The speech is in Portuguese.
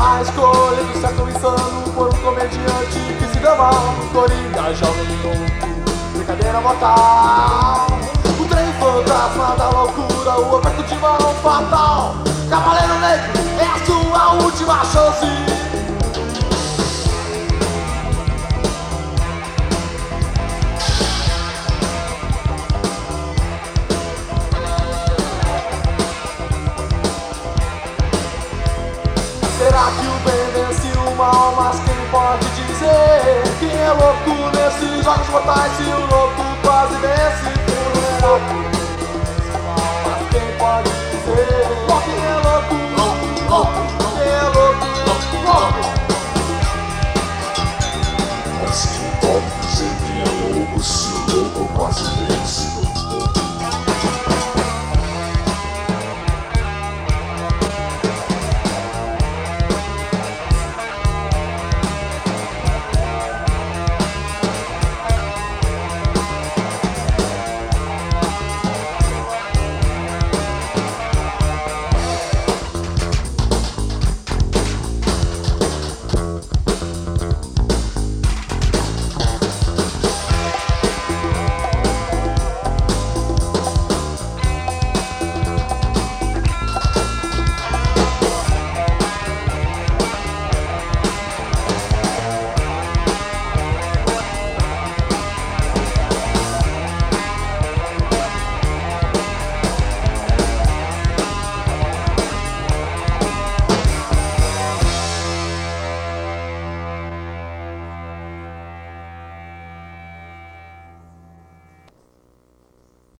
A escolha do certo insano por um comediante que se deu mal. Coringa, jovem e louco, brincadeira mortal. O trem fantasma da loucura, o aperto de mão fatal. Cavaleiro Negro, é a sua última chance. Será que o bem vence o mal? Mas quem pode dizer? Quem é louco nesses jogos mortais? Se o louco quase vence. Será que o bem vence o mal? Mas quem pode dizer? Quem é louco?